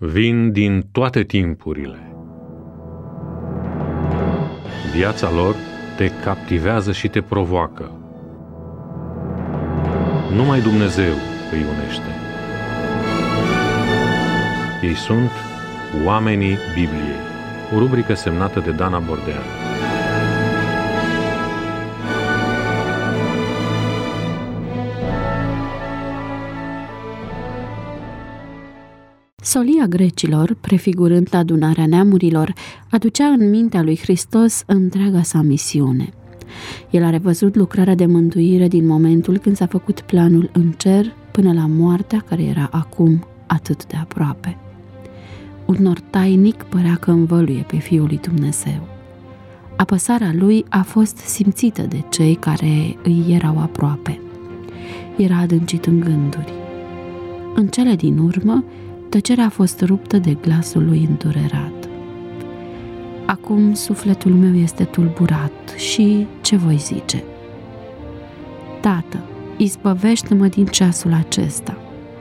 vin din toate timpurile. Viața lor te captivează și te provoacă. Numai Dumnezeu îi unește. Ei sunt Oamenii Bibliei, o rubrică semnată de Dana Bordean. Solia grecilor, prefigurând adunarea neamurilor, aducea în mintea lui Hristos întreaga sa misiune. El a revăzut lucrarea de mântuire din momentul când s-a făcut planul în cer până la moartea care era acum atât de aproape. Un nor tainic părea că învăluie pe Fiul lui Dumnezeu. Apăsarea lui a fost simțită de cei care îi erau aproape. Era adâncit în gânduri. În cele din urmă, tăcerea a fost ruptă de glasul lui îndurerat. Acum sufletul meu este tulburat și ce voi zice? Tată, izbăvește-mă din ceasul acesta.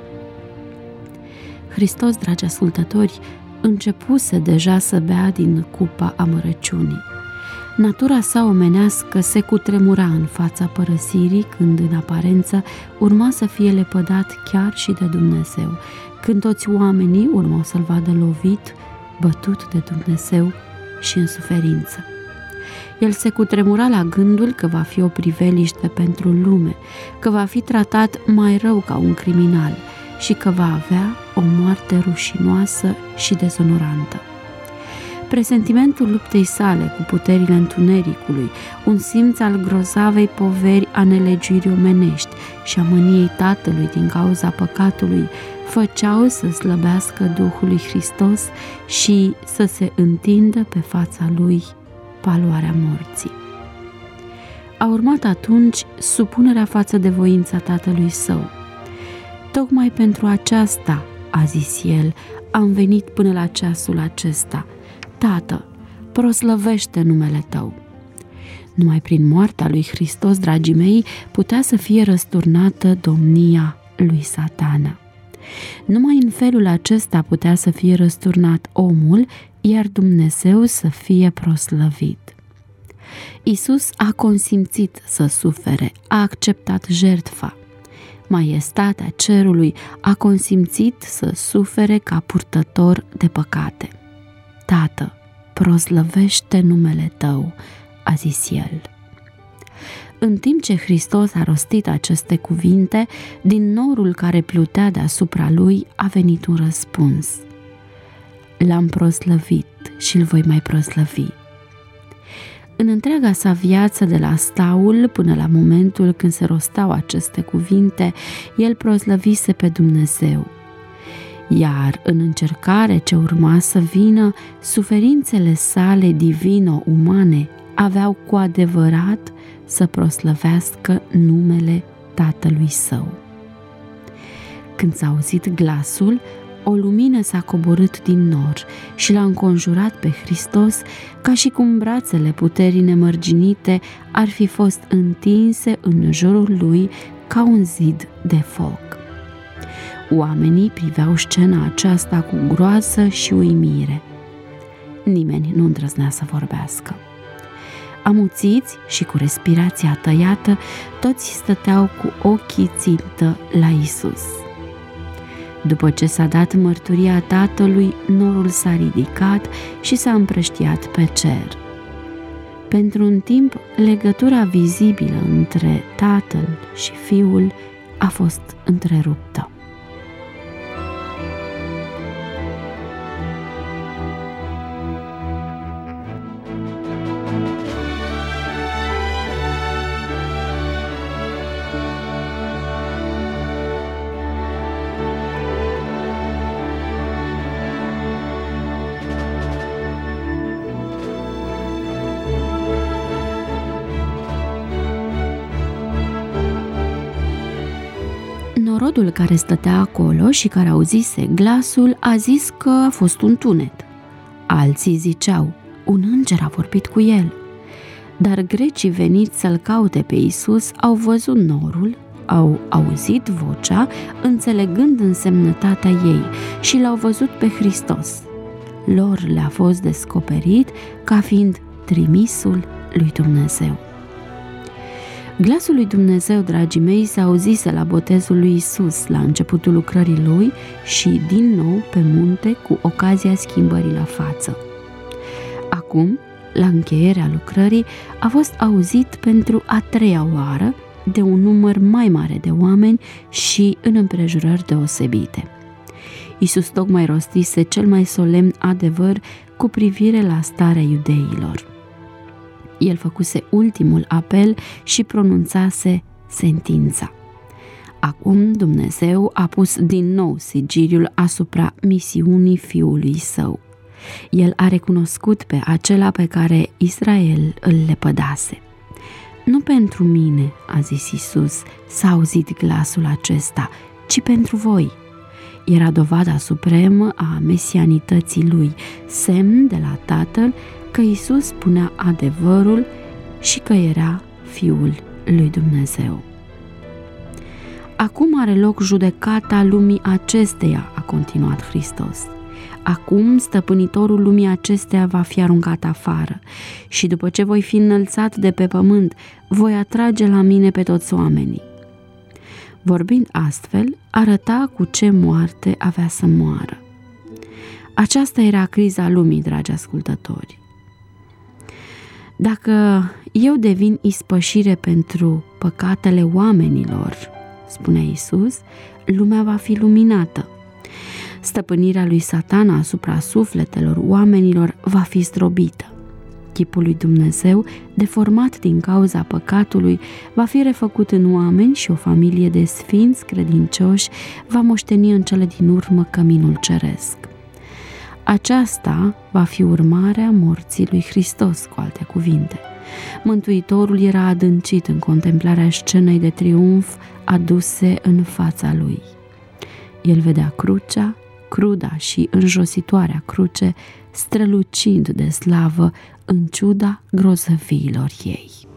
Hristos, dragi ascultători, începuse deja să bea din cupa amărăciunii. Natura sa omenească se cutremura în fața părăsirii, când în aparență urma să fie lepădat chiar și de Dumnezeu, când toți oamenii urmau să-l vadă lovit, bătut de Dumnezeu și în suferință. El se cutremura la gândul că va fi o priveliște pentru lume, că va fi tratat mai rău ca un criminal și că va avea o moarte rușinoasă și dezonorantă. Presentimentul luptei sale cu puterile întunericului, un simț al grozavei poveri a nelegiuirii omenești și a mâniei Tatălui din cauza păcatului, făceau să slăbească Duhul lui Hristos și să se întindă pe fața lui paloarea morții. A urmat atunci supunerea față de voința Tatălui Său. Tocmai pentru aceasta, a zis el, am venit până la ceasul acesta. Tată, proslăvește numele Tău. Numai prin moartea lui Hristos, dragii mei, putea să fie răsturnată domnia lui Satana. Numai în felul acesta putea să fie răsturnat omul, iar Dumnezeu să fie proslăvit. Iisus a consimțit să sufere, a acceptat jertfa. Maiestatea cerului a consimțit să sufere ca purtător de păcate. Tată, proslăvește numele Tău, a zis el. În timp ce Hristos a rostit aceste cuvinte, din norul care plutea deasupra lui a venit un răspuns. L-am proslăvit și îl voi mai proslăvi. În întreaga sa viață, de la staul până la momentul când se rosteau aceste cuvinte, el proslăvise pe Dumnezeu. Iar în încercare ce urma să vină, suferințele sale divino-umane aveau cu adevărat să proslăvească numele Tatălui Său. Când s-a auzit glasul, o lumină s-a coborât din nor și l-a înconjurat pe Hristos, ca și cum brațele puterii nemărginite ar fi fost întinse în jurul lui ca un zid de foc. Oamenii priveau scena aceasta cu groază și uimire. Nimeni nu îndrăznea să vorbească. Amuțiți și cu respirația tăiată, toți stăteau cu ochii țintă la Iisus. După ce s-a dat mărturia Tatălui, norul s-a ridicat și s-a împrăștiat pe cer. Pentru un timp, legătura vizibilă între Tatăl și Fiul a fost întreruptă. Norodul care stătea acolo și care auzise glasul a zis că a fost un tunet. Alții ziceau, un înger a vorbit cu el. Dar grecii veniți să-l caute pe Iisus au văzut norul, au auzit vocea, înțelegând însemnătatea ei, și l-au văzut pe Hristos. Lor le-a fost descoperit ca fiind trimisul lui Dumnezeu. Glasul lui Dumnezeu, dragii mei, se auzise la botezul lui Isus, la începutul lucrării lui și din nou pe munte cu ocazia schimbării la față. Acum, la încheierea lucrării, a fost auzit pentru a treia oară de un număr mai mare de oameni și în împrejurări deosebite. Iisus tocmai rostise cel mai solemn adevăr cu privire la starea iudeilor. El făcuse ultimul apel și pronunțase sentința. Acum Dumnezeu a pus din nou sigiliul asupra misiunii Fiului Său. El a recunoscut pe acela pe care Israel îl lepădase. Nu pentru mine, a zis Iisus, s-a auzit glasul acesta, ci pentru voi. Era dovada supremă a mesianității lui, semn de la Tatăl că Iisus spunea adevărul și că era Fiul lui Dumnezeu. Acum are loc judecata lumii acesteia, a continuat Hristos. Acum stăpânitorul lumii acesteia va fi aruncat afară și după ce voi fi înălțat de pe pământ, voi atrage la mine pe toți oamenii. Vorbind astfel, arăta cu ce moarte avea să moară. Aceasta era criza lumii, dragi ascultători. Dacă eu devin ispășire pentru păcatele oamenilor, spunea Iisus, lumea va fi luminată. Stăpânirea lui Satana asupra sufletelor oamenilor va fi zdrobită. Chipul lui Dumnezeu, deformat din cauza păcatului, va fi refăcut în oameni și o familie de sfinți credincioși va moșteni în cele din urmă căminul ceresc. Aceasta va fi urmarea morții lui Hristos, cu alte cuvinte. Mântuitorul era adâncit în contemplarea scenei de triumf aduse în fața lui. El vedea crucea, cruda și înjositoarea cruce, strălucind de slavă în ciuda grozăviilor ei.